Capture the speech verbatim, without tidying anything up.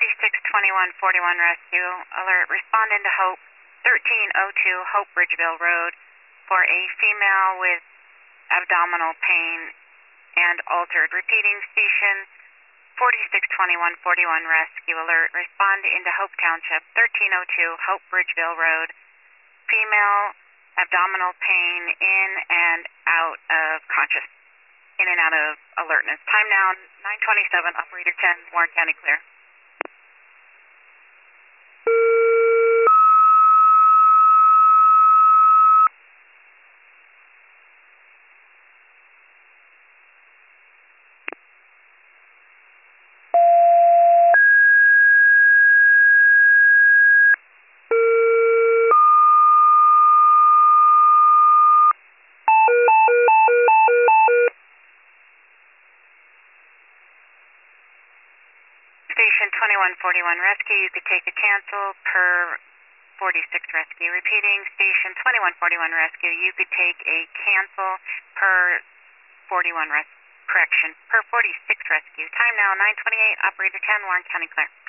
forty-six twenty-one forty-one rescue. Alert, respond into Hope, thirteen oh two Hope Bridgeville Road for a female with abdominal pain and altered. Repeating, station forty-six twenty-one forty-one rescue. Alert, respond into Hope Township, thirteen oh two Hope Bridgeville Road. Female, abdominal pain, in and out of conscious, in and out of alertness. Time now, nine twenty-seven, operator ten, Warren County clear. Station twenty-one forty-one rescue, you could take a cancel per forty-six rescue. Repeating, station twenty-one forty-one rescue, you could take a cancel per forty-one res correction, per forty-six rescue. Time now, nine twenty-eight, operator ten, Warren County clear.